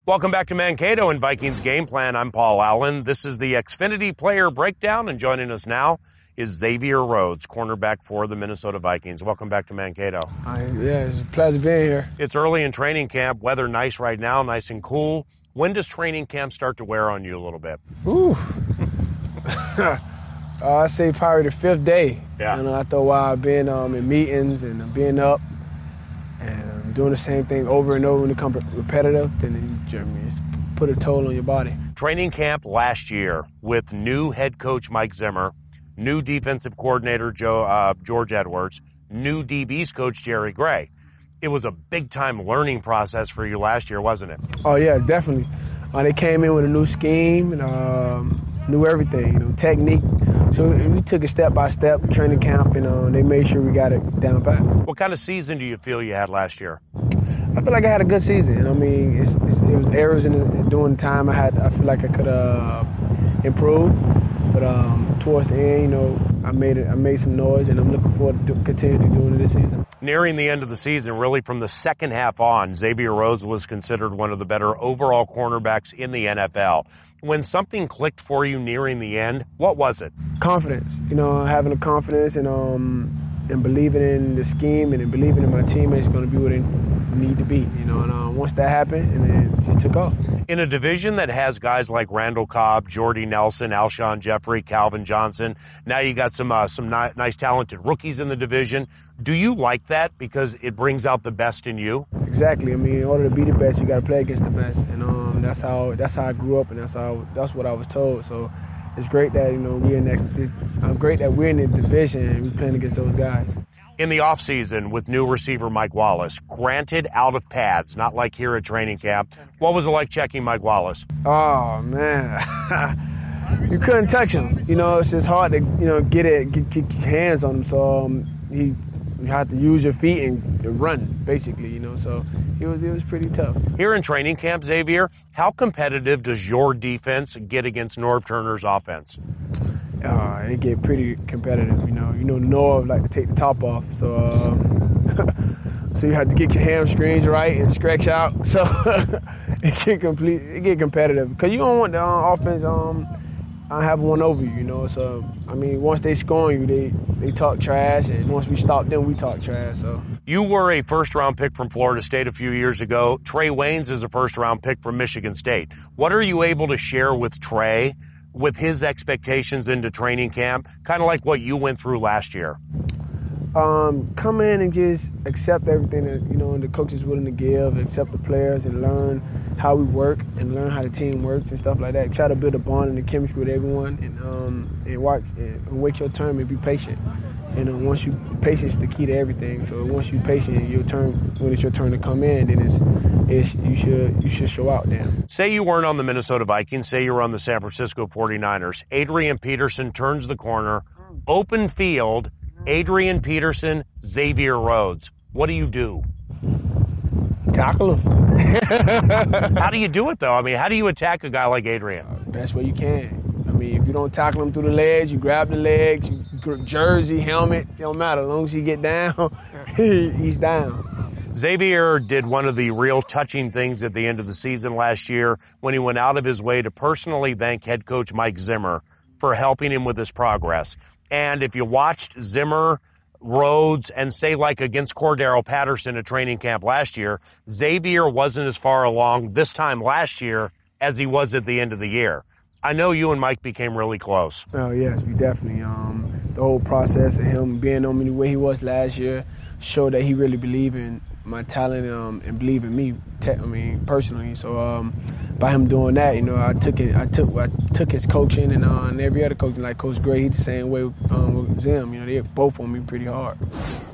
Welcome back to Mankato and Vikings Game Plan. I'm Paul Allen. This is the Xfinity Player Breakdown, and joining us now is Xavier Rhodes, cornerback for the Minnesota Vikings. Welcome back to Mankato. Yeah, it's a pleasure being here. It's early in training camp. Weather nice right now, nice and cool. When does training camp start to wear on you a little bit? Ooh. I'd say probably the fifth day. Yeah. After a while, I've been in meetings and being up and doing the same thing over and over when it becomes repetitive, then it's put a toll on your body. Training camp last year with new head coach Mike Zimmer, new defensive coordinator George Edwards, new DBs coach Jerry Gray. It was a big-time learning process for you last year, wasn't it? Oh, yeah, definitely. They came in with a new scheme and knew everything, technique. So we took it step-by-step, training camp, and they made sure we got it down pat. What kind of season do you feel you had last year? I feel like I had a good season. It was errors during the time I feel like I could have improved. But towards the end, I made some noise, and I'm looking forward to continuously doing it this season. Nearing the end of the season, really from the second half on, Xavier Rhodes was considered one of the better overall cornerbacks in the NFL. When something clicked for you nearing the end, what was it? Confidence. Having the confidence and believing in the scheme and believing in my teammates going to be what they need to be. And once that happened, and then it just took off. In a division that has guys like Randall Cobb, Jordy Nelson, Alshon Jeffrey, Calvin Johnson, now you got some nice talented rookies in the division. Do you like that because it brings out the best in you? Exactly. In order to be the best, you got to play against the best, and that's how I grew up, and that's what I was told. So it's great that we're in the division and we're playing against those guys. In the offseason with new receiver Mike Wallace, granted out of pads, not like here at training camp, what was it like checking Mike Wallace? Oh, man. You couldn't touch him. It's just hard to, get your hands on him. So you had to use your feet and run, basically, So it was pretty tough. Here in training camp, Xavier, how competitive does your defense get against Norv Turner's offense? It get pretty competitive, Norv like to take the top off, so so you have to get your hamstrings right and stretch out. So it get competitive because you don't want the offense have one over you, So once they score on you, they talk trash, and once we stop them, we talk trash. So you were a first-round pick from Florida State a few years ago. Trey Waynes is a first-round pick from Michigan State. What are you able to share with Trey, with his expectations into training camp, kind of like what you went through last year? Come in and just accept everything that, the coach is willing to give, accept the players and learn how we work and learn how the team works and stuff like that. Try to build a bond and a chemistry with everyone and watch and wait your turn and be patient. Patience is the key to everything. So once you're patient, when it's your turn to come in, then you should show out then. Say you weren't on the Minnesota Vikings, say you were on the San Francisco 49ers. Adrian Peterson turns the corner, open field, Adrian Peterson, Xavier Rhodes. What do you do? Tackle him. How do you do it, though? How do you attack a guy like Adrian? Best way you can. If you don't tackle him through the legs, you grab the legs, jersey, helmet, it don't matter. As long as he get down, he's down. Xavier did one of the real touching things at the end of the season last year when he went out of his way to personally thank head coach Mike Zimmer for helping him with his progress. And if you watched Zimmer, Rhodes, and say like against Cordero Patterson at training camp last year, Xavier wasn't as far along this time last year as he was at the end of the year. I know you and Mike became really close. Oh, yes, we definitely. The whole process of him being on me the way he was last year showed that he really believed in my talent and believed in me, personally. So by him doing that, I took his coaching and every other coaching, like Coach Gray, he's the same way with Zim. They both on me pretty hard.